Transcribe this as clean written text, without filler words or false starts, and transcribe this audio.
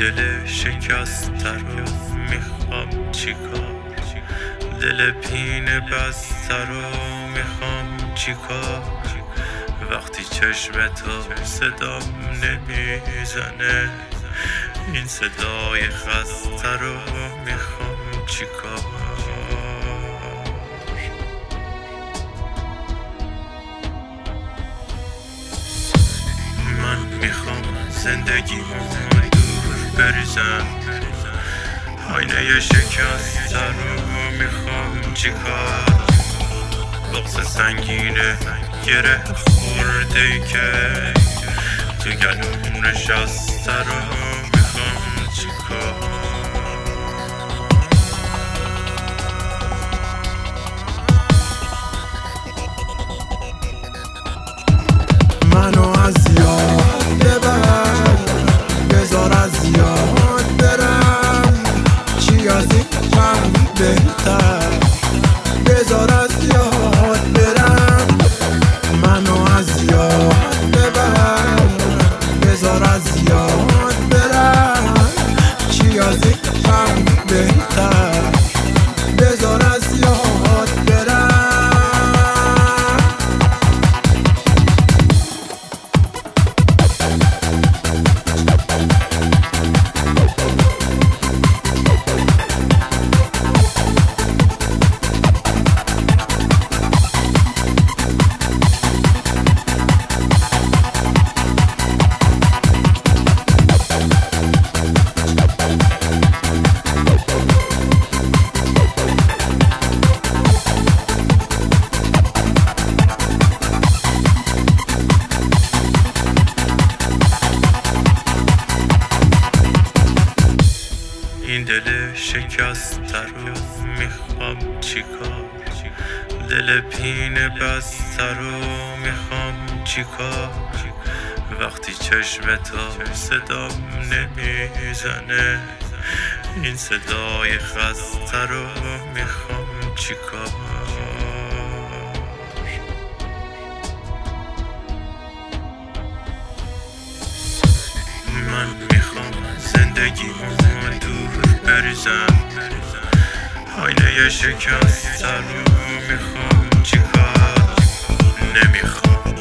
دل شکسته رو میخوام چیکار، دل پینه بسته رو میخوام چیکار. وقتی چشم تو صدام نمیزنه، این صدای خسته رو میخوام چیکار. من میخوام زندگیمو دور بریزم، آینه شکسته رو میخوام چیکار. بغض سنگینه گره خورده که تو گلوم نشسته رو میخوام چیکار. منو از یاد ببر، بذار از یاد برم. چی از این من بهتر، بذار از یاد برم. منو از یاد ببر، بذار از یاد برم. چی از این من بهتر، بذار از یاد برم. این دل شکسته رو میخوام چیکار، دل پینه بسته رو میخوام چیکار. وقتی چشم تو صدام نمیزنه، این صدای خسته رو میخوام چیکار. من میخوام زندگیمو دور بریزم، آینه شکسته رو میخوام چیکار. نمیخوام